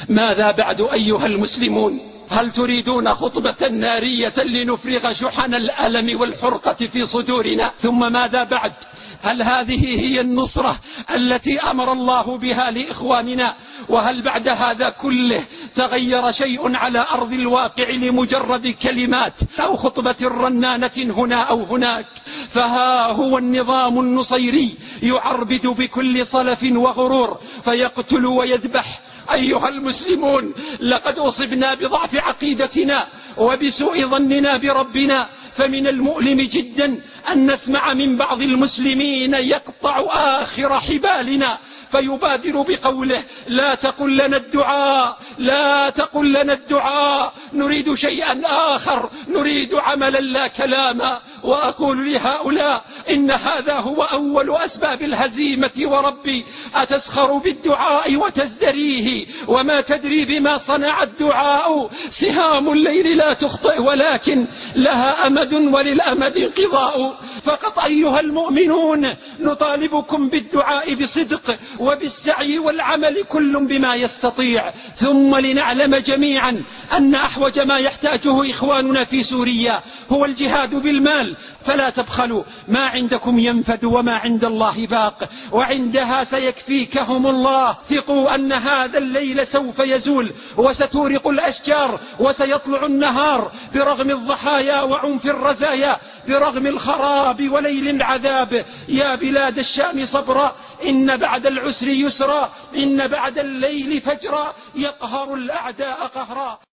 ماذا بعد أيها المسلمون؟ هل تريدون خطبة نارية لنفرغ شحن الألم والحرقة في صدورنا؟ ثم ماذا بعد؟ هل هذه هي النصرة التي أمر الله بها لإخواننا؟ وهل بعد هذا كله تغير شيء على أرض الواقع لمجرد كلمات أو خطبة رنانة هنا أو هناك؟ فها هو النظام النصيري يعربد بكل صلف وغرور فيقتل ويذبح. أيها المسلمون، لقد أصبنا بضعف عقيدتنا وبسوء ظننا بربنا، فمن المؤلم جدا أن نسمع من بعض المسلمين يقطع آخر حبالنا فيبادر بقوله: لا تقل لنا الدعاء، لا تقل لنا الدعاء، نريد شيئا آخر، نريد عملا لا كلاما. وأقول لهؤلاء: إن هذا هو أول أسباب الهزيمة، وربي أتسخر بالدعاء وتزدريه، وما تدري بما صنع الدعاء، سهام الليل لا تخطئ ولكن لها أمد وللأمد انقضاء. فقط أيها المؤمنون نطالبكم بالدعاء بصدق وبالسعي والعمل كل بما يستطيع، ثم لنعلم جميعا أن أحوج ما يحتاجه إخواننا في سوريا هو الجهاد بالمال، فلا تبخلوا، ما عندكم ينفد وما عند الله باق، وعندها سيكفيكهم الله. ثقوا أن هذا الليل سوف يزول وستورق الأشجار وسيطلع النهار، برغم الضحايا وعنف الرزايا، برغم الخراب وليل العذاب. يا بلاد الشام صبرا، إن بعد العسر يسرا، إن بعد الليل فجرا، يقهر الأعداء قهرا.